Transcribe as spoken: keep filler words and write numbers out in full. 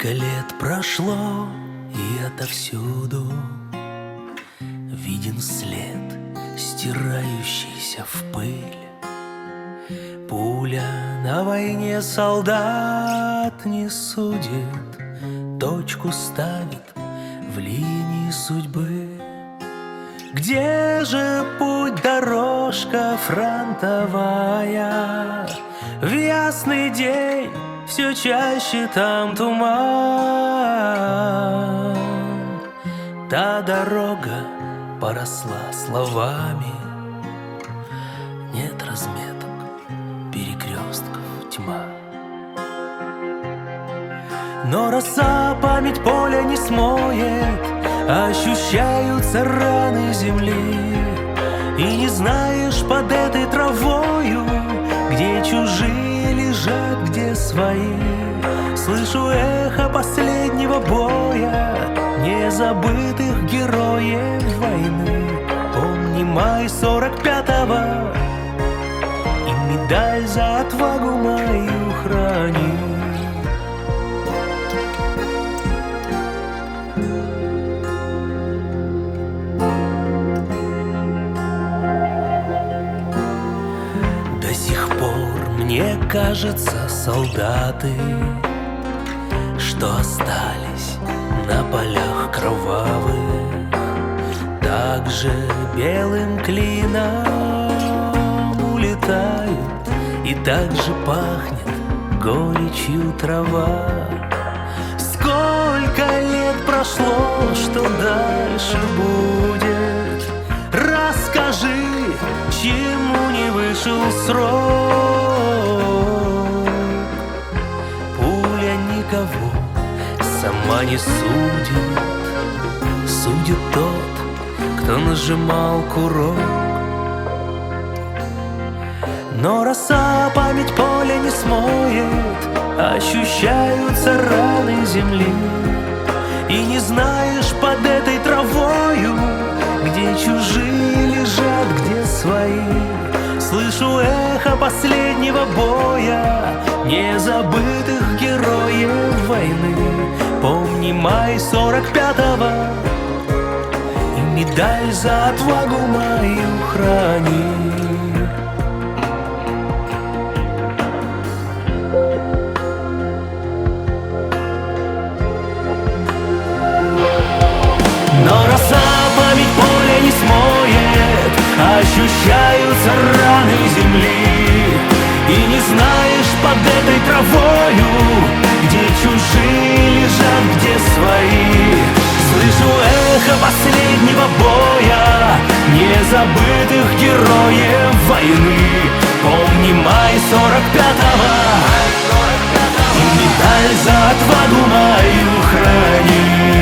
Сколько лет прошло, и отовсюду виден след, стирающийся в пыль. Пуля на войне солдат не судит, точку ставит в линии судьбы. Где же путь, дорожка фронтовая? В ясный день все чаще там туман. Та дорога поросла словами, нет разметок, перекрестков, тьма. Но роса память поля не смоет, ощущаются раны земли. И не знаешь под этой травою, где чужие лежат, где свои. Слышу эхо последнего боя, незабытых героев войны. Помни май сорок пятого, и медаль за отвагу мою храни. До сих пор, мне кажется, солдаты, что остались на полях кровавых, также белым клином улетают, и также пахнет горечью трава. Сколько лет прошло, что дальше будет? Расскажи, чему не вышел срок. Пуля никого сама не судит, судит тот, кто нажимал курок. Но роса память поля не смоет, ощущаются раны земли. И не знаешь под этой травою, где чужие лежат, где свои. Слышу эхо последнего боя, незабытых героев войны. Помни май сорок пятого, и медаль за отвагу мою храни. Но роса память поля не смоет, ощущаются раны земли. И не знаешь под этой травою, где чужие лежат, где свои. Слышу эхо последнего боя, незабытых героев войны. Помни май сорок пятого, и медаль за отвагу мою храни.